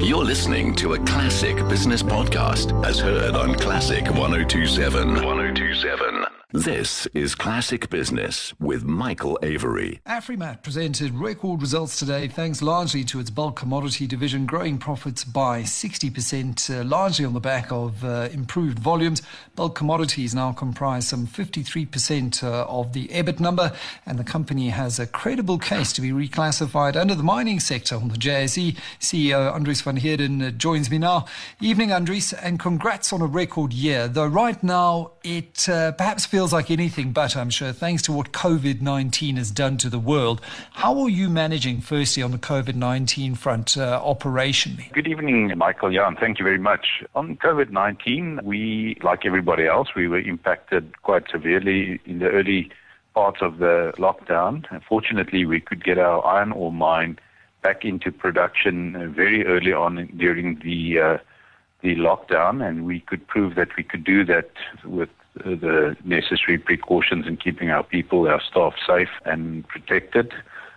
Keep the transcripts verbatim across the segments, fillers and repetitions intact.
You're listening to a classic business podcast as heard on Classic one oh two point seven. one oh two point seven. This is Classic Business with Michael Avery. Afrimat presented record results today thanks largely to its bulk commodity division growing profits by sixty percent, uh, largely on the back of uh, improved volumes. Bulk commodities now comprise some fifty-three percent uh, of the EBIT number, and the company has a credible case to be reclassified under the mining sector on the J S E. C E O Andries van Heerden uh, joins me now. Evening, Andries, and congrats on a record year, though right now it uh, perhaps feels like anything but, I'm sure, thanks to what COVID nineteen has done to the world. How are you managing, firstly, on the COVID nineteen front uh, operationally? Good evening, Michael. Yeah, and thank you very much. On COVID nineteen, we, like everybody else, we were impacted quite severely in the early parts of the lockdown. Fortunately, we could get our iron ore mine back into production very early on during the uh, the lockdown, and we could prove that we could do that with the necessary precautions in keeping our people, our staff safe and protected.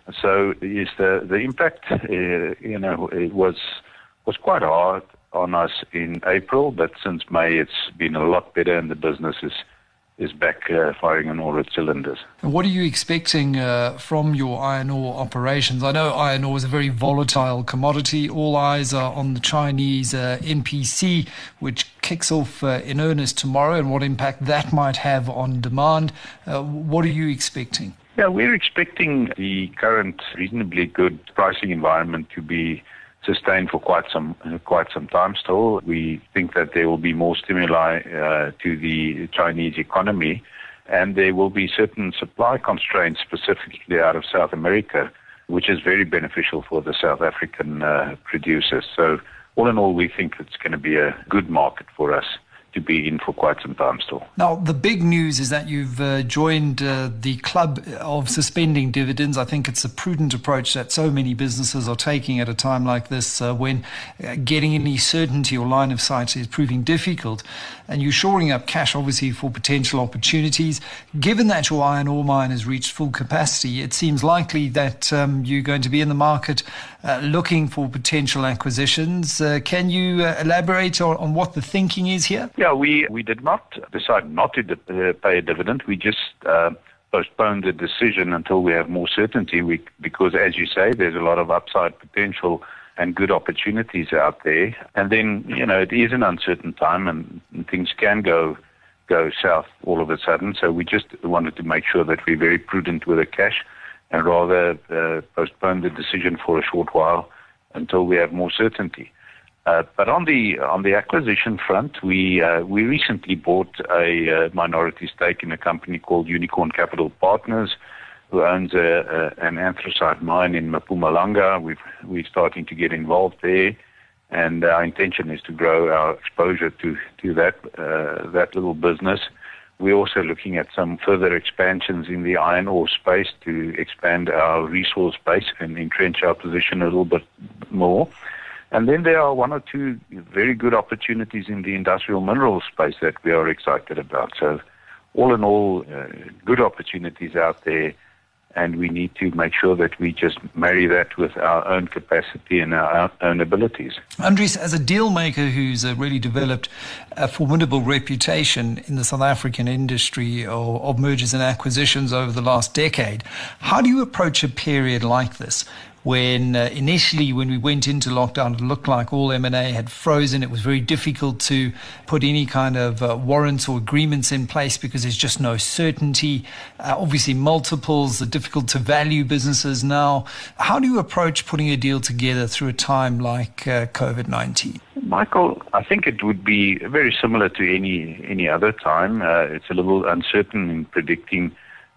So yes, the the impact, uh, you know, it was was quite hard on us in April, but since May it's been a lot better, and the business is is back uh, firing on all its cylinders. And what are you expecting uh, from your iron ore operations? I know iron ore is a very volatile commodity. All eyes are on the Chinese uh, N P C, which kicks off uh, in earnest tomorrow, and what impact that might have on demand. Uh, what are you expecting? Yeah, we're expecting the current reasonably good pricing environment to be sustained for quite some quite some time still. We think that there will be more stimuli uh, to the Chinese economy, and there will be certain supply constraints specifically out of South America, which is very beneficial for the South African uh, producers. So all in all, we think it's going to be a good market for us to be in for quite some time still. Now, the big news is that you've uh, joined uh, the club of suspending dividends. I think it's a prudent approach that so many businesses are taking at a time like this uh, when uh, getting any certainty or line of sight is proving difficult. And you're shoring up cash, obviously, for potential opportunities. Given that your iron ore mine has reached full capacity, it seems likely that um, you're going to be in the market uh, looking for potential acquisitions. Uh, can you uh, elaborate on, on what the thinking is here? Yeah, we, we did not decide not to uh, pay a dividend. We just uh, postponed the decision until we have more certainty, we, because, as you say, there's a lot of upside potential and good opportunities out there. And then, you know, it is an uncertain time, and, and things can go go south all of a sudden. So we just wanted to make sure that we're very prudent with the cash and rather uh, postpone the decision for a short while until we have more certainty. Uh, but on the on the acquisition front, we uh, we recently bought a uh, minority stake in a company called Unicorn Capital Partners, who owns a, a, an anthracite mine in Mpumalanga. We've, we're starting to get involved there, and our intention is to grow our exposure to to that uh, that little business. We're also looking at some further expansions in the iron ore space to expand our resource base and entrench our position a little bit more. And then there are one or two very good opportunities in the industrial minerals space that we are excited about. So all in all, uh, good opportunities out there, and we need to make sure that we just marry that with our own capacity and our own abilities. Andries, as a deal maker who's uh, really developed a formidable reputation in the South African industry of, of mergers and acquisitions over the last decade, how do you approach a period like this? When uh, initially, when we went into lockdown, it looked like all M and A had frozen. It was very difficult to put any kind of uh, warrants or agreements in place because there's just no certainty. Uh, obviously, multiples are difficult to value businesses now. How do you approach putting a deal together through a time like uh, COVID nineteen? Michael, I think it would be very similar to any any other time. Uh, it's a little uncertain in predicting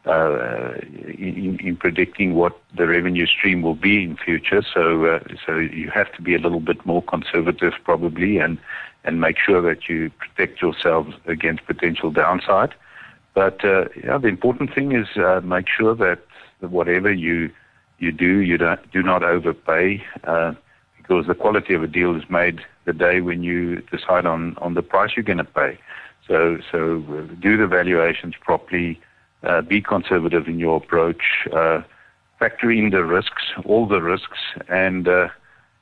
Uh, in, in predicting what the revenue stream will be in future. So uh, so you have to be a little bit more conservative probably, and, and make sure that you protect yourselves against potential downside. But uh, yeah, the important thing is uh, make sure that whatever you you do, you don't, do not overpay, uh, because the quality of a deal is made the day when you decide on, on the price you're going to pay. So, so do the valuations properly. Uh, be conservative in your approach, uh, factor in the risks, all the risks, and uh,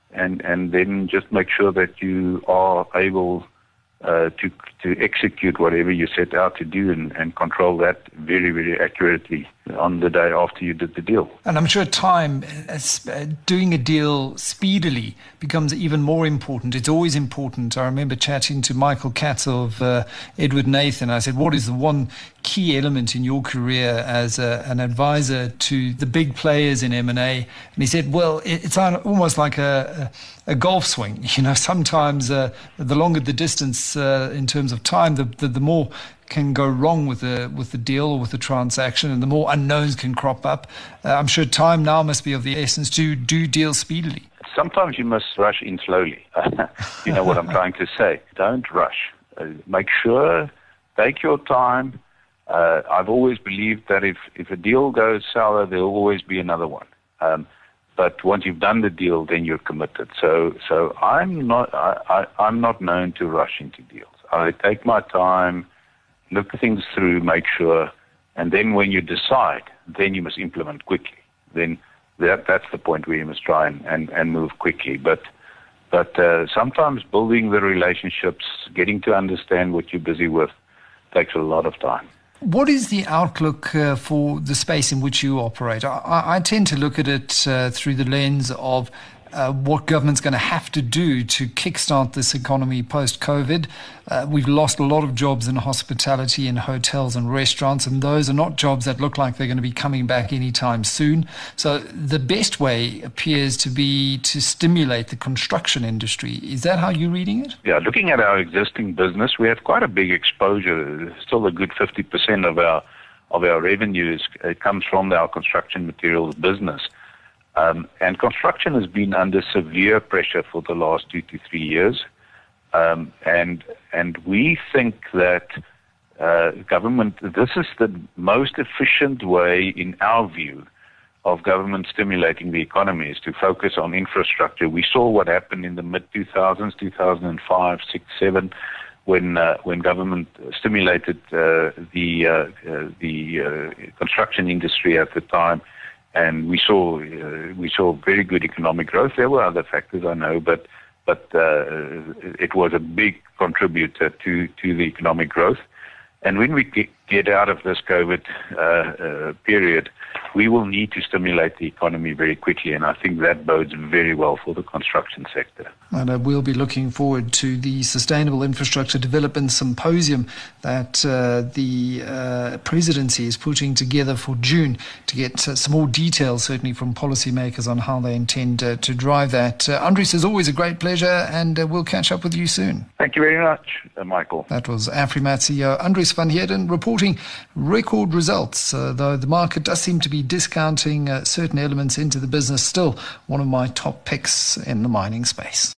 and, and then just make sure that you are able uh, to to execute whatever you set out to do and, and control that very, very accurately on the day after you did the deal. And I'm sure time, uh, doing a deal speedily becomes even more important. It's always important. I remember chatting to Michael Katz of uh, Edward Nathan. I said, what is the one key element in your career as a, an advisor to the big players in M and A? And he said, well, it, it's almost like a, a, a golf swing. You know, sometimes uh, the longer the distance uh, in terms of time, the, the, the more can go wrong with the with the deal or with the transaction, and the more unknowns can crop up. Uh, I'm sure time now must be of the essence to do deals speedily. Sometimes you must rush in slowly. You know what I'm trying to say. Don't rush. Uh, make sure, take your time. Uh, I've always believed that if, if a deal goes sour, there will always be another one. Um, but once you've done the deal, then you're committed. So so I'm not I, I, I'm not known to rush into deals. I take my time, look things through, make sure, and then when you decide, then you must implement quickly. Then that that's the point where you must try and, and, and move quickly. But but uh, sometimes building the relationships, getting to understand what you're busy with, takes a lot of time. What is the outlook uh, for the space in which you operate? I, I tend to look at it uh, through the lens of Uh, what government's going to have to do to kickstart this economy post-COVID. Uh, we've lost a lot of jobs in hospitality and hotels and restaurants, and those are not jobs that look like they're going to be coming back anytime soon. So the best way appears to be to stimulate the construction industry. Is that how you're reading it? Yeah, looking at our existing business, we have quite a big exposure. Still a good fifty percent of our of our revenues it comes from our construction materials business. Um, and construction has been under severe pressure for the last two to three years. Um, and and we think that uh, government, this is the most efficient way, in our view, of government stimulating the economy is to focus on infrastructure. We saw what happened in the mid two thousands, two thousand five, six, seven, when uh, when government stimulated uh, the uh, uh, the uh, construction industry at the time. And we saw uh, we saw very good economic growth. There were other factors, I know, but but uh, it was a big contributor to, to the economic growth. And when we get, get out of this COVID uh, uh, period, we will need to stimulate the economy very quickly, and I think that bodes very well for the construction sector. And uh, we'll be looking forward to the Sustainable Infrastructure Development Symposium that uh, the uh, presidency is putting together for June to get uh, some more details, certainly from policymakers, on how they intend uh, to drive that. Uh, Andries, it's always a great pleasure, and uh, we'll catch up with you soon. Thank you very much, uh, Michael. That was Afrimat C E O Andries van Heerden reporting record results, uh, though the market does seem to be discounting uh, certain elements into the business. Still one of my top picks in the mining space.